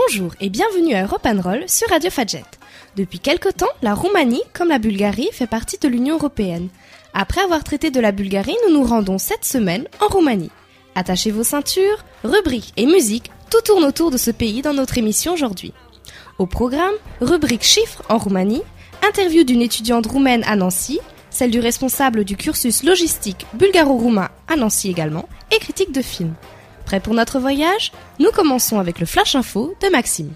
Bonjour et bienvenue à Europe & Roll sur Radio Fadjet. Depuis quelque temps, la Roumanie, comme la Bulgarie, fait partie de l'Union européenne. Après avoir traité de la Bulgarie, nous nous rendons cette semaine en Roumanie. Attachez vos ceintures, rubriques et musique, tout tourne autour de ce pays dans notre émission aujourd'hui. Au programme, rubrique chiffres en Roumanie, interview d'une étudiante roumaine à Nancy, celle du responsable du cursus logistique bulgaro-roumain à Nancy également, et critique de films. Prêt pour notre voyage ? Nous commençons avec le Flash Info de Maxime.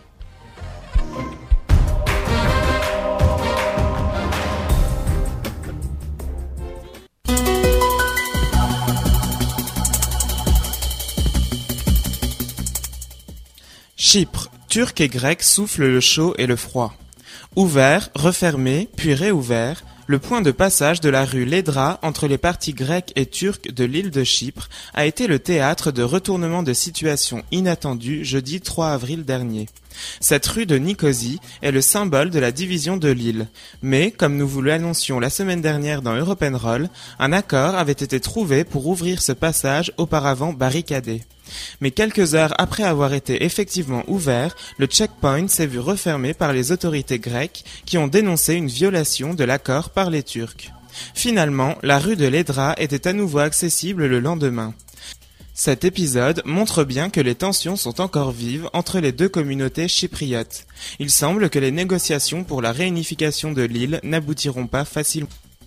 Chypre, Turcs et Grecs soufflent le chaud et le froid. Ouvert, refermé, puis réouvert, le point de passage de la rue Ledra entre les parties grecques et turques de l'île de Chypre a été le théâtre de retournements de situation inattendus jeudi 3 avril dernier. Cette rue de Nicosie est le symbole de la division de l'île. Mais, comme nous vous l'annoncions la semaine dernière dans Europe & Roll, un accord avait été trouvé pour ouvrir ce passage auparavant barricadé. Mais quelques heures après avoir été effectivement ouvert, le checkpoint s'est vu refermé par les autorités grecques qui ont dénoncé une violation de l'accord par les Turcs. Finalement, la rue de Ledra était à nouveau accessible le lendemain. Cet épisode montre bien que les tensions sont encore vives entre les deux communautés chypriotes. Il semble que les négociations pour la réunification de l'île n'aboutiront pas facilement.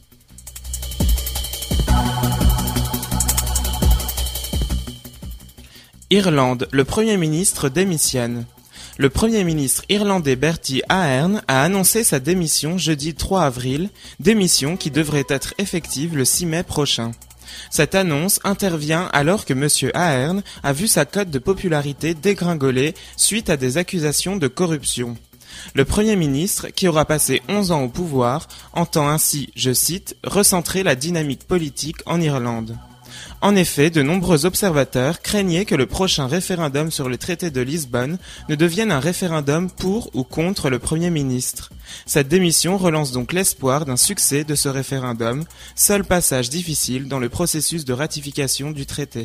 Irlande, le Premier ministre démissionne. Le Premier ministre irlandais Bertie Ahern a annoncé sa démission jeudi 3 avril, démission qui devrait être effective le 6 mai prochain. Cette annonce intervient alors que M. Ahern a vu sa cote de popularité dégringoler suite à des accusations de corruption. Le Premier ministre, qui aura passé 11 ans au pouvoir, entend ainsi, je cite, « recentrer la dynamique politique en Irlande ». En effet, de nombreux observateurs craignaient que le prochain référendum sur le traité de Lisbonne ne devienne un référendum pour ou contre le Premier ministre. Cette démission relance donc l'espoir d'un succès de ce référendum, seul passage difficile dans le processus de ratification du traité.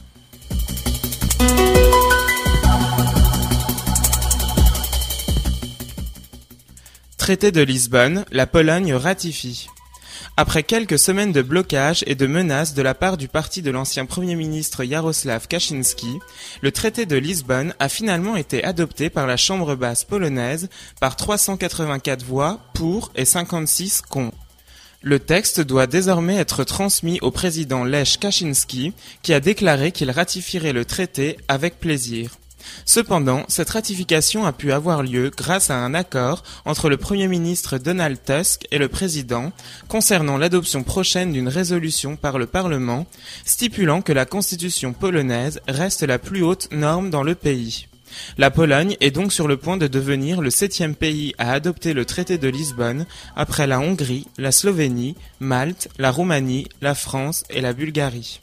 Traité de Lisbonne, la Pologne ratifie. Après quelques semaines de blocage et de menaces de la part du parti de l'ancien Premier ministre Jarosław Kaczyński, le traité de Lisbonne a finalement été adopté par la Chambre basse polonaise par 384 voix pour et 56 contre. Le texte doit désormais être transmis au président Lech Kaczyński, qui a déclaré qu'il ratifierait le traité avec plaisir. Cependant, cette ratification a pu avoir lieu grâce à un accord entre le Premier ministre Donald Tusk et le président concernant l'adoption prochaine d'une résolution par le Parlement stipulant que la constitution polonaise reste la plus haute norme dans le pays. La Pologne est donc sur le point de devenir le 7e pays à adopter le traité de Lisbonne après la Hongrie, la Slovénie, Malte, la Roumanie, la France et la Bulgarie.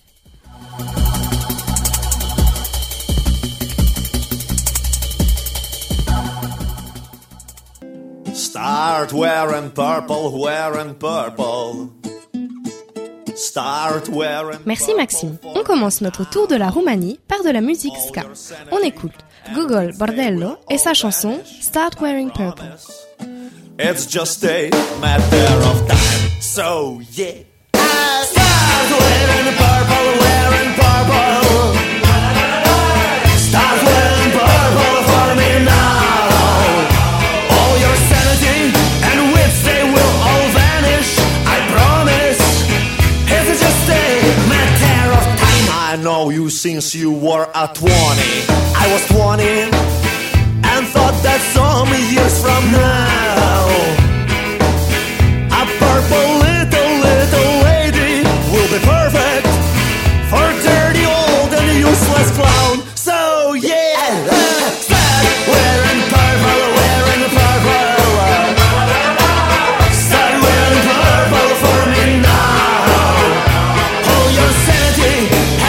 Start wearing purple, wearing purple. Start wearing purple. Merci Maxime. On commence notre tour de la Roumanie par de la musique ska. On écoute Gogol Bordello et sa chanson Start Wearing Purple. It's just a matter of time. So yeah. Start wearing purple, wearing purple. Start wearing purple for me now. I know you since you were at 20. I was 20 and thought that some years from now a purple little lady will be perfect for dirty old and useless clown. So yeah, start wearing purple, wearing purple. Start wearing purple for me now. All your sanity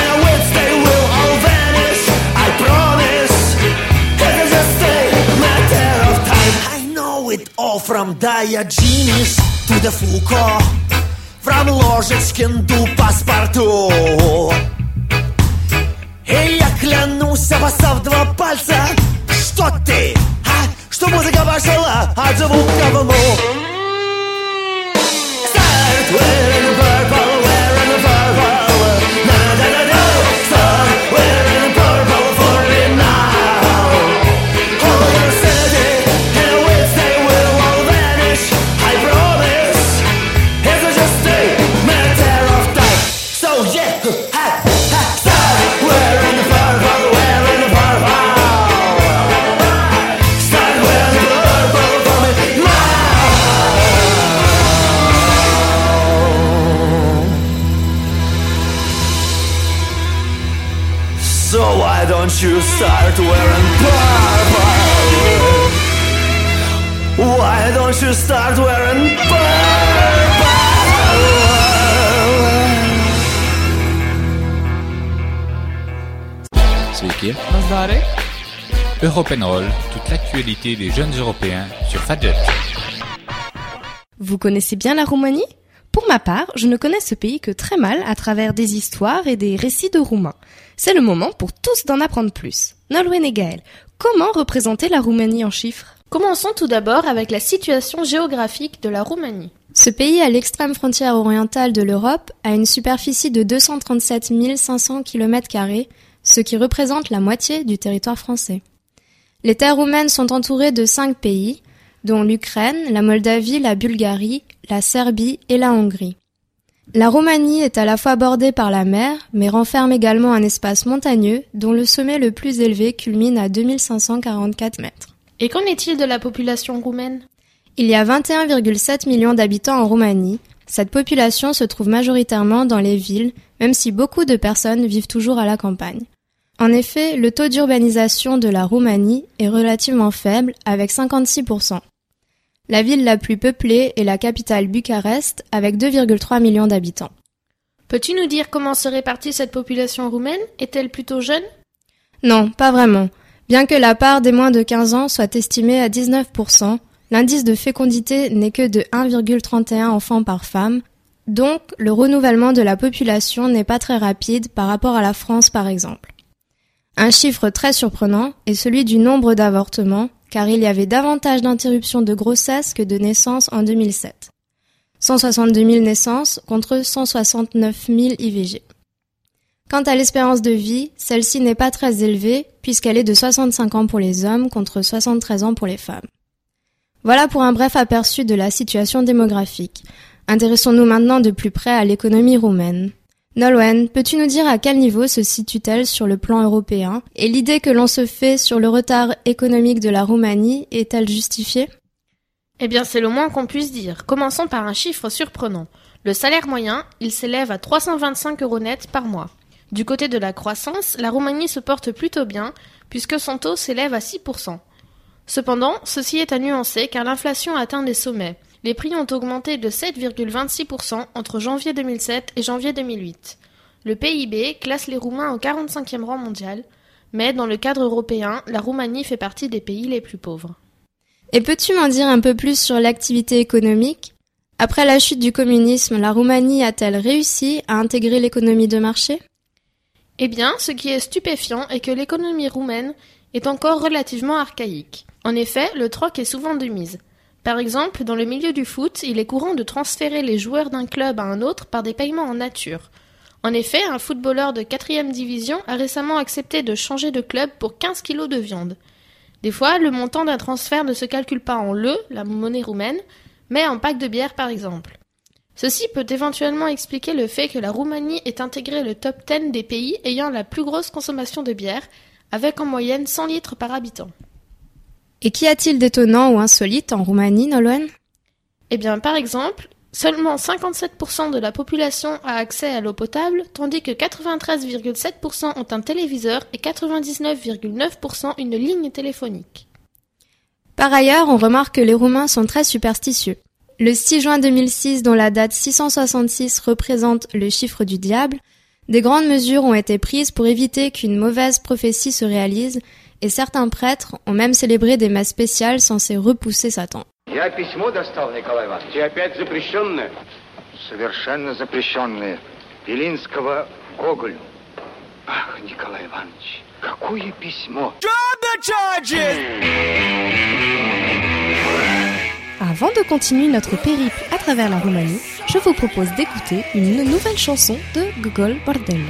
all from Diogenes to the Foucault, from Ложечкин до Паспорту. И я клянусь, обоссав 2 пальца, что что ты, а? Что музыка пошла от звука к волну. Start wearing the purple, wearing the purple. Na-na-na-na. Start wearing the purple for me now. All your city and with they will all vanish. I promise. It's just a matter of time. So yeah, ha, ha. Start wearing the purple, wearing the purple. Start wearing the purple for me now. So why don't you start wearing purple? Why don't you start wearing purple? Sveiki. Europenroll, toute l'actualité des jeunes Européens sur Fadjet. Vous connaissez bien la Roumanie ? Pour ma part, je ne connais ce pays que très mal à travers des histoires et des récits de Roumains. C'est le moment pour tous d'en apprendre plus. Nolwenn et Gaël, comment représenter la Roumanie en chiffres ? Commençons tout d'abord avec la situation géographique de la Roumanie. Ce pays à l'extrême frontière orientale de l'Europe a une superficie de 237 500 km², ce qui représente la moitié du territoire français. Les terres roumaines sont entourées de 5 pays, dont l'Ukraine, la Moldavie, la Bulgarie, la Serbie et la Hongrie. La Roumanie est à la fois bordée par la mer, mais renferme également un espace montagneux dont le sommet le plus élevé culmine à 2544 mètres. Et qu'en est-il de la population roumaine ? Il y a 21,7 millions d'habitants en Roumanie. Cette population se trouve majoritairement dans les villes, même si beaucoup de personnes vivent toujours à la campagne. En effet, le taux d'urbanisation de la Roumanie est relativement faible, avec 56%. La ville la plus peuplée est la capitale Bucarest, avec 2,3 millions d'habitants. Peux-tu nous dire comment se répartit cette population roumaine ? Est-elle plutôt jeune ? Non, pas vraiment. Bien que la part des moins de 15 ans soit estimée à 19%, l'indice de fécondité n'est que de 1,31 enfants par femme, donc le renouvellement de la population n'est pas très rapide par rapport à la France par exemple. Un chiffre très surprenant est celui du nombre d'avortements, car il y avait davantage d'interruptions de grossesse que de naissances en 2007. 162 000 naissances contre 169 000 IVG. Quant à l'espérance de vie, celle-ci n'est pas très élevée, puisqu'elle est de 65 ans pour les hommes contre 73 ans pour les femmes. Voilà pour un bref aperçu de la situation démographique. Intéressons-nous maintenant de plus près à l'économie roumaine. Nolwenn, peux-tu nous dire à quel niveau se situe-t-elle sur le plan européen et l'idée que l'on se fait sur le retard économique de la Roumanie est-elle justifiée ? Eh bien, c'est le moins qu'on puisse dire. Commençons par un chiffre surprenant. Le salaire moyen, il s'élève à 325 € net par mois. Du côté de la croissance, la Roumanie se porte plutôt bien, puisque son taux s'élève à 6%. Cependant, ceci est à nuancer car l'inflation atteint des sommets. Les prix ont augmenté de 7,26% entre janvier 2007 et janvier 2008. Le PIB classe les Roumains au 45e rang mondial, mais dans le cadre européen, la Roumanie fait partie des pays les plus pauvres. Et peux-tu m'en dire un peu plus sur l'activité économique ? Après la chute du communisme, la Roumanie a-t-elle réussi à intégrer l'économie de marché ? Eh bien, ce qui est stupéfiant est que l'économie roumaine est encore relativement archaïque. En effet, le troc est souvent de mise. Par exemple, dans le milieu du foot, il est courant de transférer les joueurs d'un club à un autre par des paiements en nature. En effet, un footballeur de 4e division a récemment accepté de changer de club pour 15 kilos de viande. Des fois, le montant d'un transfert ne se calcule pas en leu, la monnaie roumaine, mais en pack de bière par exemple. Ceci peut éventuellement expliquer le fait que la Roumanie ait intégré le top 10 des pays ayant la plus grosse consommation de bière, avec en moyenne 100 litres par habitant. Et qu'y a-t-il d'étonnant ou insolite en Roumanie, Nolwenn ? Eh bien, par exemple, seulement 57% de la population a accès à l'eau potable, tandis que 93,7% ont un téléviseur et 99,9% une ligne téléphonique. Par ailleurs, on remarque que les Roumains sont très superstitieux. Le 6 juin 2006, dont la date 666 représente le chiffre du diable, des grandes mesures ont été prises pour éviter qu'une mauvaise prophétie se réalise, et certains prêtres ont même célébré des messes spéciales censées repousser Satan. Я письмо достал, Николай Иванович. И опять запрещенное? Совершенно запрещенное. Белинского Гоголю. Ах, Николай Иванович, какое письмо! Avant de continuer notre périple à travers la Roumanie, je vous propose d'écouter une nouvelle chanson de Gogol Bordello.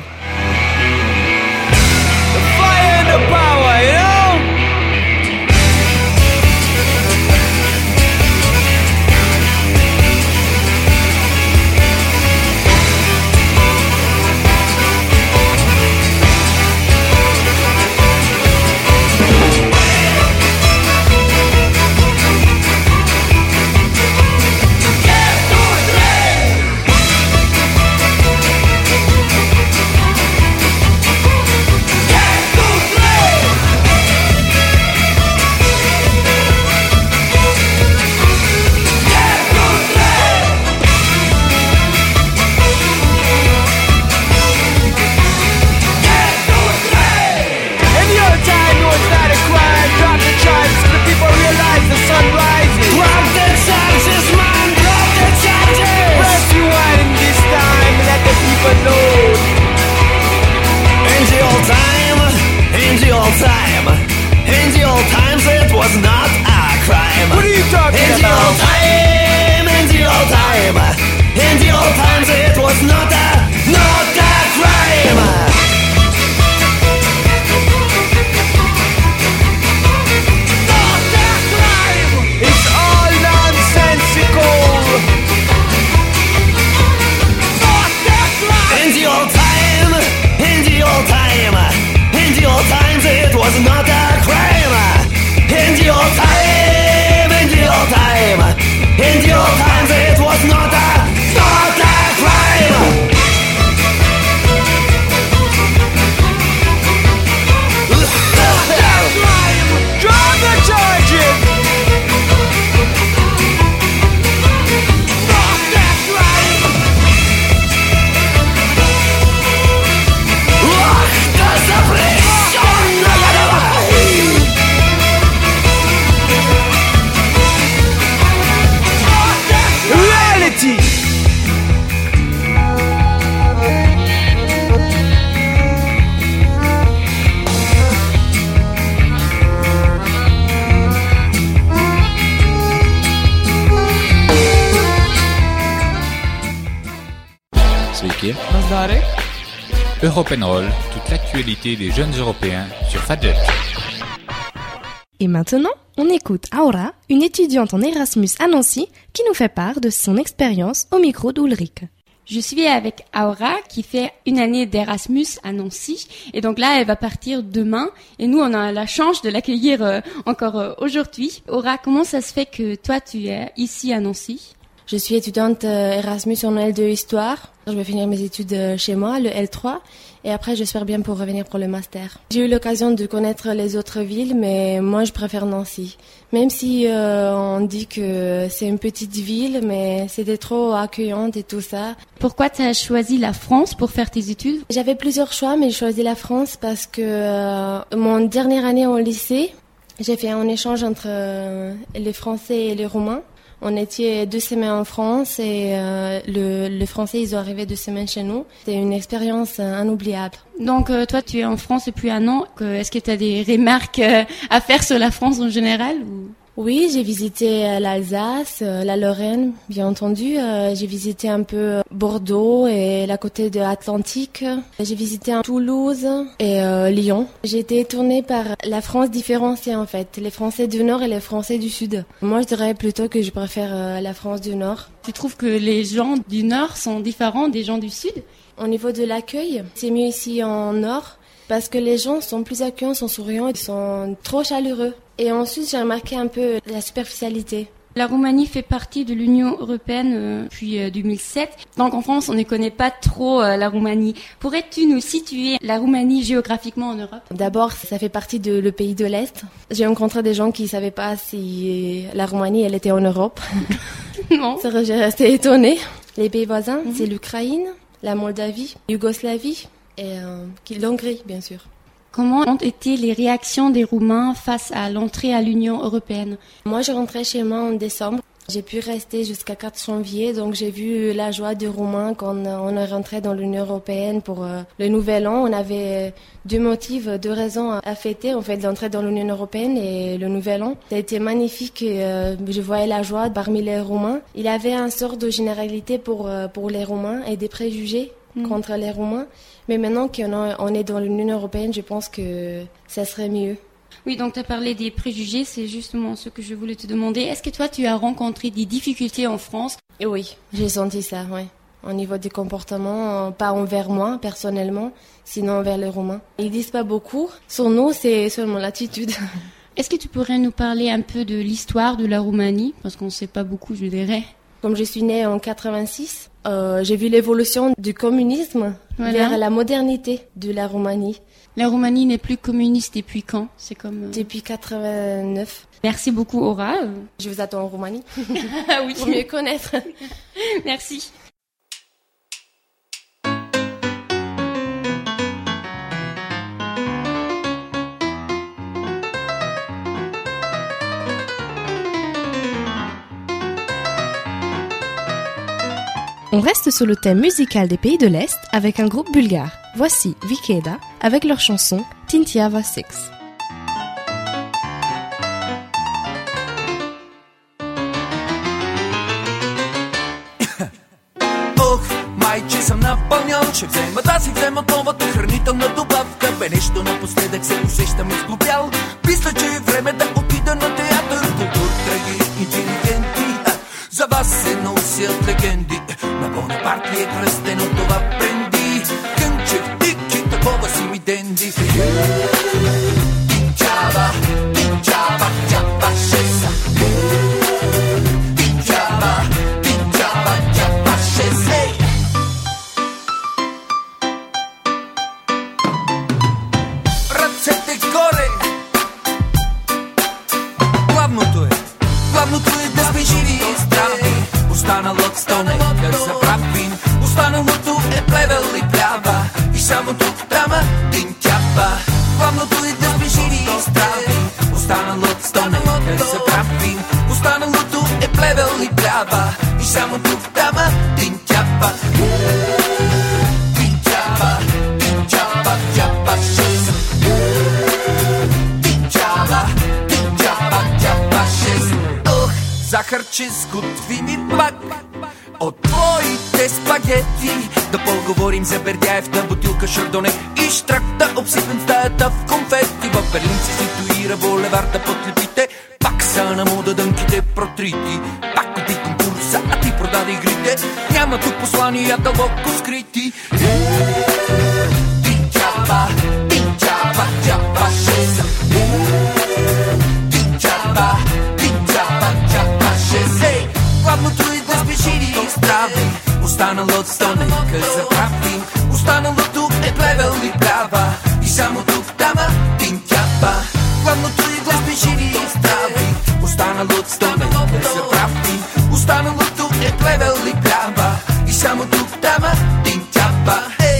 Europenroll, toute l'actualité des jeunes Européens sur Fadjet. Et maintenant, on écoute Aura, une étudiante en Erasmus à Nancy, qui nous fait part de son expérience au micro d'Ulrich. Je suis avec Aura qui fait une année d'Erasmus à Nancy et donc là elle va partir demain et nous on a la chance de l'accueillir encore aujourd'hui. Aura, comment ça se fait que toi tu es ici à Nancy ? Je suis étudiante Erasmus en L2 Histoire. Je vais finir mes études chez moi, le L3, et après j'espère bien pour revenir pour le master. J'ai eu l'occasion de connaître les autres villes, mais moi je préfère Nancy. Même si on dit que c'est une petite ville, mais c'était trop accueillante et tout ça. Pourquoi tu as choisi la France pour faire tes études ? J'avais plusieurs choix, mais j'ai choisi la France parce que mon dernière année au lycée, j'ai fait un échange entre les Français et les Roumains. On était 2 semaines en France et le Français, ils ont arrivé 2 semaines chez nous. C'était une expérience inoubliable. Donc toi, tu es en France depuis un an. Est-ce que tu as des remarques à faire sur la France en général ou... Oui, j'ai visité l'Alsace, la Lorraine, bien entendu. J'ai visité un peu Bordeaux et la côté de l'Atlantique. J'ai visité Toulouse et Lyon. J'ai été étonnée par la France différenciée en fait, les Français du Nord et les Français du Sud. Moi, je dirais plutôt que je préfère la France du Nord. Tu trouves que les gens du Nord sont différents des gens du Sud ? Au niveau de l'accueil, c'est mieux ici en Nord. Parce que les gens sont plus accueillants, sont souriants, ils sont trop chaleureux. Et ensuite, j'ai remarqué un peu la superficialité. La Roumanie fait partie de l'Union européenne depuis 2007. Donc en France, on ne connaît pas trop la Roumanie. Pourrais-tu nous situer la Roumanie géographiquement en Europe ? D'abord, ça fait partie de le pays de l'Est. J'ai rencontré des gens qui ne savaient pas si la Roumanie, elle était en Europe. Non. J'ai resté étonnée. Les pays voisins, c'est l'Ukraine, la Moldavie, Yougoslavie et l'Hongrie, bien sûr. Comment ont été les réactions des Roumains face à l'entrée à l'Union européenne ? Moi, je rentrais chez moi en décembre J'ai pu rester jusqu'à 4 janvier, donc j'ai vu la joie des Roumains quand on est rentré dans l'Union européenne pour le Nouvel An. On avait 2 motifs, 2 raisons à fêter, en fait, d'entrer dans l'Union européenne et le Nouvel An. Ça a été magnifique, je voyais la joie parmi les Roumains. Il y avait une sorte de généralité pour les Roumains et des préjugés contre les Roumains. Mais maintenant qu'on est dans l'Union européenne, je pense que ça serait mieux. Oui, donc tu as parlé des préjugés, c'est justement ce que je voulais te demander. Est-ce que toi, tu as rencontré des difficultés en France ? Et oui, j'ai senti ça, oui. Au niveau des comportements, pas envers moi, personnellement, sinon envers les Roumains. Ils disent pas beaucoup. Sur nous, c'est seulement l'attitude. Est-ce que tu pourrais nous parler un peu de l'histoire de la Roumanie ? Parce qu'on ne sait pas beaucoup, je dirais. Comme je suis née en 86, j'ai vu l'évolution du communisme vers la modernité de la Roumanie. La Roumanie n'est plus communiste depuis quand ? C'est comme Depuis 89. Merci beaucoup, Aura. Je vous attends en Roumanie. Ah oui. Pour mieux connaître. Merci. On reste sur le thème musical des pays de l'Est avec un groupe bulgare. Voici Vikeda avec leur chanson Tintiava 6. Майче съм напълнял, ще взема да си взема новата хранителна добавка. Бе нещо напоследък се усещам изглупял. Мисля, че е време да отида на театър. Култур, драги интелигенти, за вас се носят легенди. На Бонапарт ли е кръстено това бренди? Кънчев, тики, такова си ми денди. Тинчава, тинчава, тяпа шеса. Тинчава, тинчава, тяпа шеса. Ръцете горе. Главното е да сме живи и здрави. Останалото сто нека забравим. Останалото е плевел и плява. И само тук тама тинтяпа. Главното е да сме живи и здрави. Останалото сто нека забравим. Останалото е плевел и плява. И само тук тама тинтяпа. Тинтяпа, тинтяпа, тяпа шест. Тинтяпа, тинтяпа, тяпа шест. Захарче сготви ми пак от твоите спагети. Да поговорим за Бердяев на бутилка шардоне и штрак да обсипем стаята в конфети. В Берлин се ситуира булеварда под лепите. Пак са на мода дънките протрити. Пак купи конкурса, а ти продаде игрите. Няма тук послания дълбоко скрити. Тинчапа, тинчапа, тяпа шеса. Тинчапа, тинчапа, тяпа шеса. Главното е да сме живи и здрави. Останалото сто нека забравим. Останалото е плевел и плява. И само тук дама тинтяпа. Главното е да сме живи и здрави. Останалото сто нека забравим. Останалото е плевел и плява. И само тук дама тинтяпа.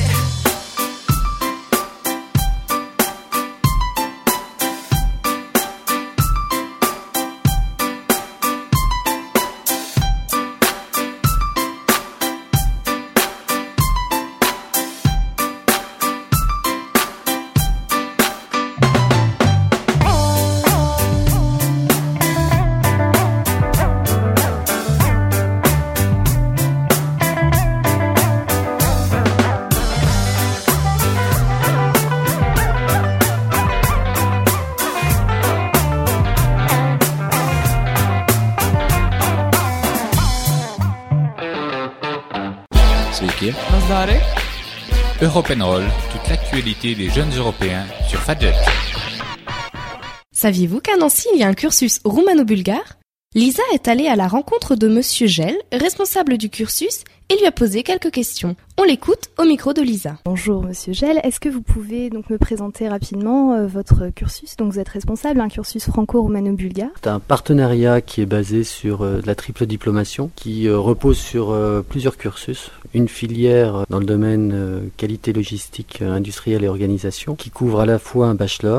Europenroll, toute l'actualité des jeunes Européens sur Fadjet. Saviez-vous qu'à Nancy, il y a un cursus roumano-bulgare ? Lisa est allée à la rencontre de Monsieur Gell, responsable du cursus, et lui a posé quelques questions. On l'écoute au micro de Lisa. Bonjour Monsieur Gell, est-ce que vous pouvez donc me présenter rapidement votre cursus ? Donc vous êtes responsable d'un cursus franco-roumano-bulgare. C'est un partenariat qui est basé sur la triple diplomation, qui repose sur plusieurs cursus. Une filière dans le domaine qualité logistique industrielle et organisation, qui couvre à la fois un bachelor,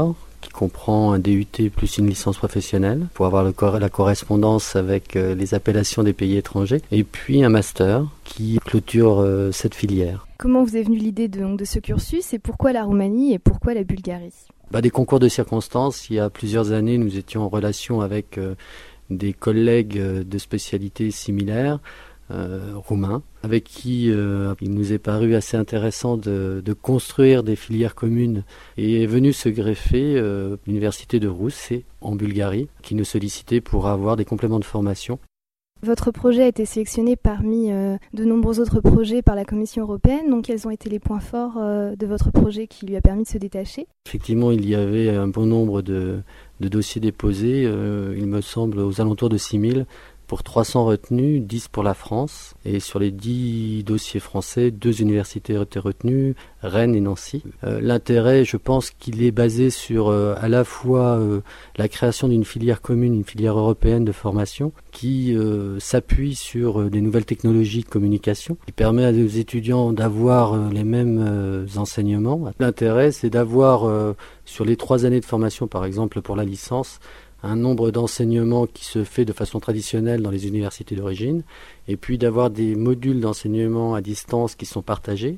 qui comprend un DUT plus une licence professionnelle pour avoir la correspondance avec les appellations des pays étrangers, et puis un master qui clôture cette filière. Comment vous est venue l'idée de ce cursus et pourquoi la Roumanie et pourquoi la Bulgarie ? Des concours de circonstances. Il y a plusieurs années, nous étions en relation avec des collègues de spécialités similaires, roumains, avec qui il nous est paru assez intéressant de construire des filières communes. Et est venu se greffer l'université de Russe en Bulgarie, qui nous sollicitait pour avoir des compléments de formation. Votre projet a été sélectionné parmi de nombreux autres projets par la Commission européenne. Donc, quels ont été les points forts de votre projet qui lui a permis de se détacher ? Effectivement, il y avait un bon nombre de dossiers déposés, il me semble aux alentours de 6000. Pour 300 retenues, 10 pour la France. Et sur les 10 dossiers français, 2 universités étaient retenues, Rennes et Nancy. L'intérêt, je pense qu'il est basé sur à la fois la création d'une filière commune, une filière européenne de formation, qui s'appuie sur des nouvelles technologies de communication, qui permet à nos étudiants d'avoir les mêmes enseignements. L'intérêt, c'est d'avoir, sur les 3 années de formation, par exemple pour la licence, un nombre d'enseignements qui se fait de façon traditionnelle dans les universités d'origine, et puis d'avoir des modules d'enseignement à distance qui sont partagés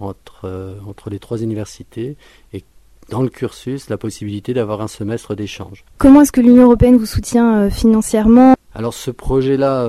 entre les 3 universités, et dans le cursus, la possibilité d'avoir un semestre d'échange. Comment est-ce que l'Union européenne vous soutient financièrement ? Alors ce projet-là,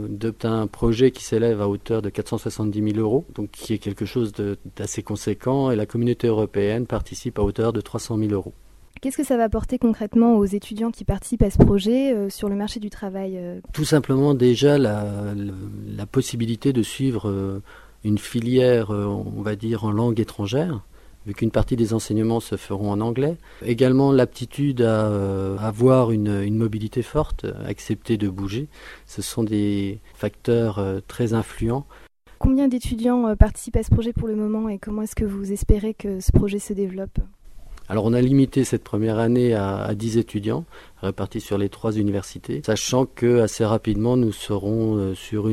un projet qui s'élève à hauteur de 470 000 €, donc qui est quelque chose d'assez conséquent, et la communauté européenne participe à hauteur de 300 000 €. Qu'est-ce que ça va apporter concrètement aux étudiants qui participent à ce projet sur le marché du travail ? Tout simplement déjà la possibilité de suivre une filière, on va dire, en langue étrangère, vu qu'une partie des enseignements se feront en anglais. Également l'aptitude à avoir une mobilité forte, accepter de bouger. Ce sont des facteurs très influents. Combien d'étudiants participent à ce projet pour le moment et comment est-ce que vous espérez que ce projet se développe ? Alors on a limité cette première année à 10 étudiants répartis sur les 3 universités, sachant que assez rapidement nous serons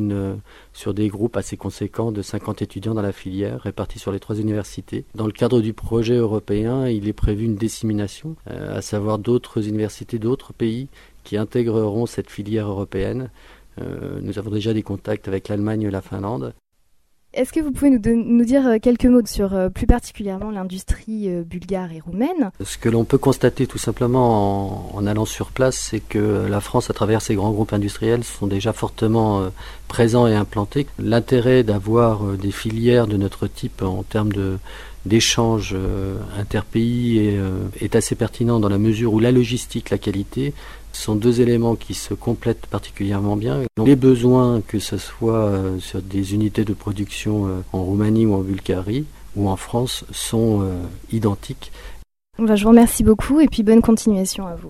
sur des groupes assez conséquents de 50 étudiants dans la filière répartis sur les 3 universités. Dans le cadre du projet européen, il est prévu une dissémination, à savoir d'autres universités d'autres pays qui intégreront cette filière européenne. Nous avons déjà des contacts avec l'Allemagne et la Finlande. Est-ce que vous pouvez nous dire quelques mots sur plus particulièrement l'industrie bulgare et roumaine ? Ce que l'on peut constater tout simplement en allant sur place, c'est que la France, à travers ses grands groupes industriels, sont déjà fortement présents et implantés. L'intérêt d'avoir des filières de notre type en termes d'échanges interpays est assez pertinent dans la mesure où la logistique, la qualité, sont 2 éléments qui se complètent particulièrement bien. Donc, les besoins, que ce soit sur des unités de production en Roumanie ou en Bulgarie ou en France, sont identiques. Je vous remercie beaucoup et puis bonne continuation à vous.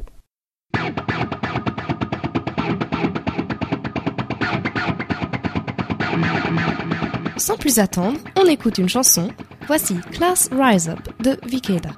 Sans plus attendre, on écoute une chanson. Voici Class Rise Up de Vikeda.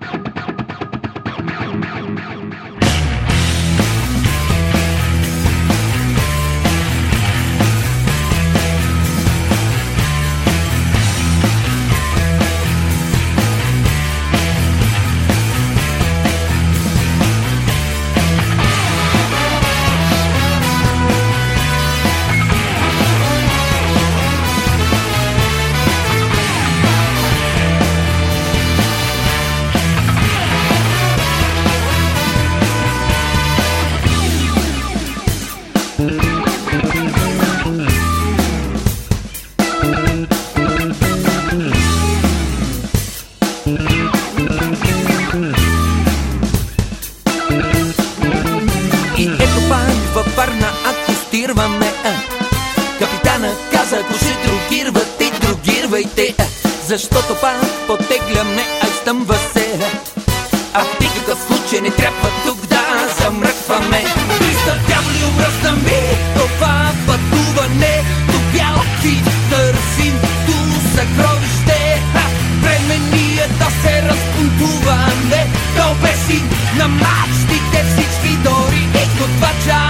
Защото пак потегляме, ай стъмва се. А в никакъв случай не трябва тук да замръкваме. 300 дяволи умръзна ми това пътуване. До бял кит търсим ту съкровище. Време ни е да се разбунтуваме. Да обесим на мачтите всички дори и готвача.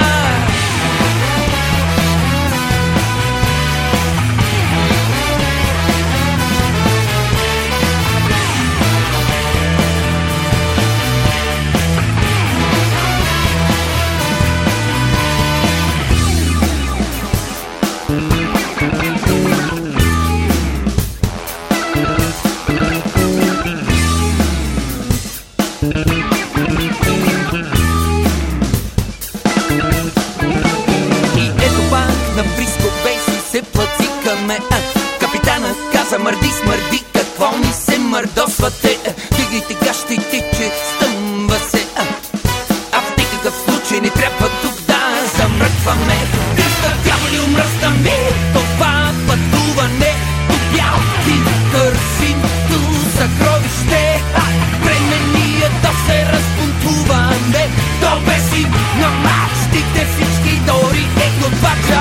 me Капитана каза мърди смърди, какво ми се мърдосвате? Дигайте гащите, че стъмва се. А в никакъв случай не трябва тук да замръкваме. Кръста дяволи умръста ми, това пътуване до бял ти търсим ту съкровище. Времени е да се разбунтуваме, до беси на мачтите всички дори и глупача.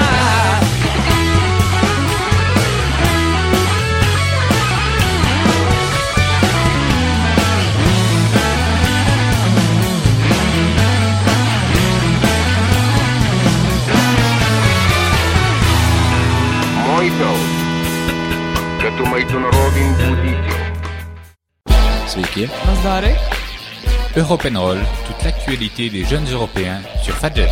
Като международен будител. Sveiki. Mazdarek. Europenroll, toute l'actualité des jeunes européens sur Fadjet.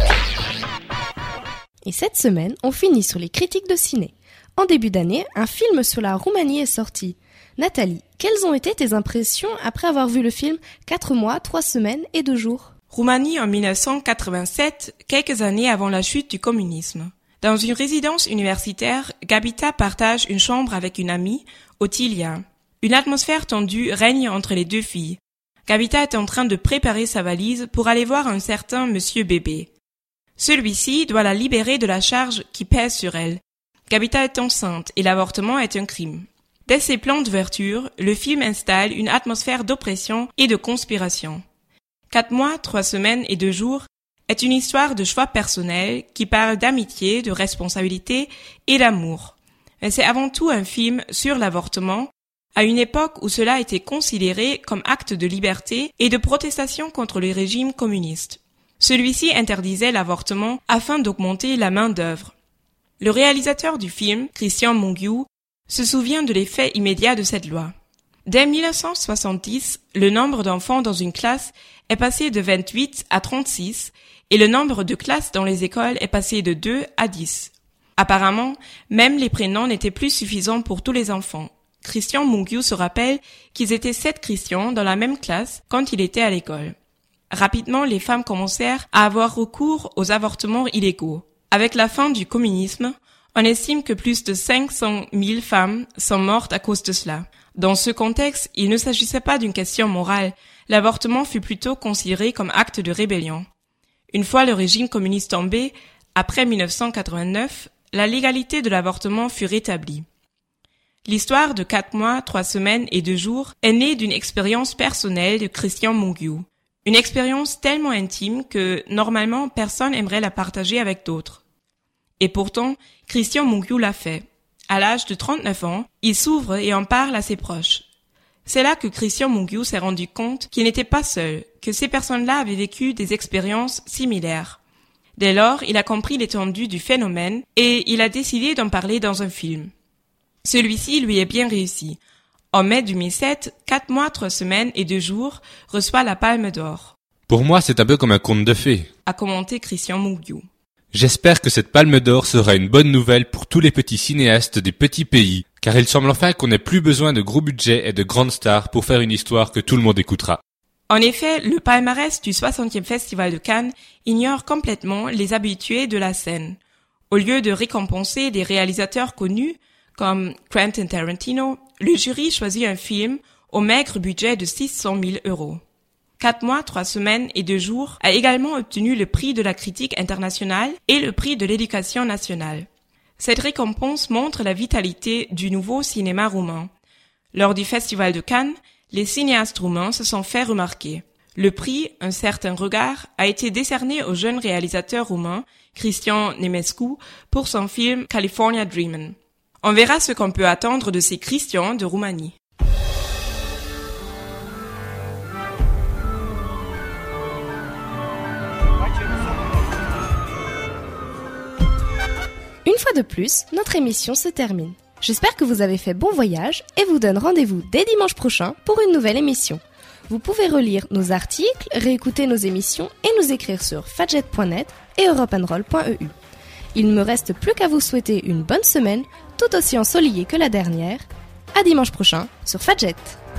Et cette semaine, on finit sur les critiques de ciné. En début d'année, un film sur la Roumanie est sorti. Nathalie, quelles ont été tes impressions après avoir vu le film 4 mois, 3 semaines et 2 jours? Roumanie en 1987, quelques années avant la chute du communisme. Dans une résidence universitaire, Gabita partage une chambre avec une amie, Ottilia. Une atmosphère tendue règne entre les deux filles. Gabita est en train de préparer sa valise pour aller voir un certain monsieur Bébé. Celui-ci doit la libérer de la charge qui pèse sur elle. Gabita est enceinte et l'avortement est un crime. Dès ses plans d'ouverture, le film installe une atmosphère d'oppression et de conspiration. 4 mois, 3 semaines et 2 jours est une histoire de choix personnels qui parle d'amitié, de responsabilité et d'amour. Mais c'est avant tout un film sur l'avortement, à une époque où cela était considéré comme acte de liberté et de protestation contre le régime communiste. Celui-ci interdisait l'avortement afin d'augmenter la main-d'œuvre. Le réalisateur du film, Cristian Mungiu, se souvient de l'effet immédiat de cette loi. Dès 1970, le nombre d'enfants dans une classe est passé de 28 à 36 et le nombre de classes dans les écoles est passé de 2 à 10. Apparemment, même les prénoms n'étaient plus suffisants pour tous les enfants. Cristian Mungiu se rappelle qu'ils étaient 7 Christians dans la même classe quand il était à l'école. Rapidement, les femmes commencèrent à avoir recours aux avortements illégaux. Avec la fin du communisme, on estime que plus de 500 000 femmes sont mortes à cause de cela. Dans ce contexte, il ne s'agissait pas d'une question morale. L'avortement fut plutôt considéré comme acte de rébellion. Une fois le régime communiste tombé, après 1989, la légalité de l'avortement fut rétablie. L'histoire de 4 mois, 3 semaines et 2 jours est née d'une expérience personnelle de Cristian Mungiu. Une expérience tellement intime que, normalement, personne n'aimerait la partager avec d'autres. Et pourtant, Cristian Mungiu l'a fait. À l'âge de 39 ans, il s'ouvre et en parle à ses proches. C'est là que Cristian Mungiu s'est rendu compte qu'il n'était pas seul, que ces personnes-là avaient vécu des expériences similaires. Dès lors, il a compris l'étendue du phénomène et il a décidé d'en parler dans un film. Celui-ci lui est bien réussi. En mai 2007, 4 mois, 3 semaines et 2 jours reçoit la Palme d'Or. Pour moi, c'est un peu comme un conte de fées, a commenté Cristian Mungiu. J'espère que cette Palme d'Or sera une bonne nouvelle pour tous les petits cinéastes des petits pays, car il semble enfin qu'on n'ait plus besoin de gros budgets et de grandes stars pour faire une histoire que tout le monde écoutera. En effet, le palmarès du 60e Festival de Cannes ignore complètement les habitués de la scène. Au lieu de récompenser des réalisateurs connus, comme Quentin Tarantino, le jury choisit un film au maigre budget de 600 000 €. 4 mois, 3 semaines et 2 jours a également obtenu le prix de la critique internationale et le prix de l'éducation nationale. Cette récompense montre la vitalité du nouveau cinéma roumain. Lors du Festival de Cannes, les cinéastes roumains se sont fait remarquer. Le prix, Un certain regard, a été décerné au jeune réalisateur roumain Cristian Nemescu pour son film California Dreamin'. On verra ce qu'on peut attendre de ces Christians de Roumanie. Une fois de plus, notre émission se termine. J'espère que vous avez fait bon voyage et vous donne rendez-vous dès dimanche prochain pour une nouvelle émission. Vous pouvez relire nos articles, réécouter nos émissions et nous écrire sur fadjet.net et europeandroll.eu. Il ne me reste plus qu'à vous souhaiter une bonne semaine, tout aussi ensoleillée que la dernière. À dimanche prochain sur Fadjet.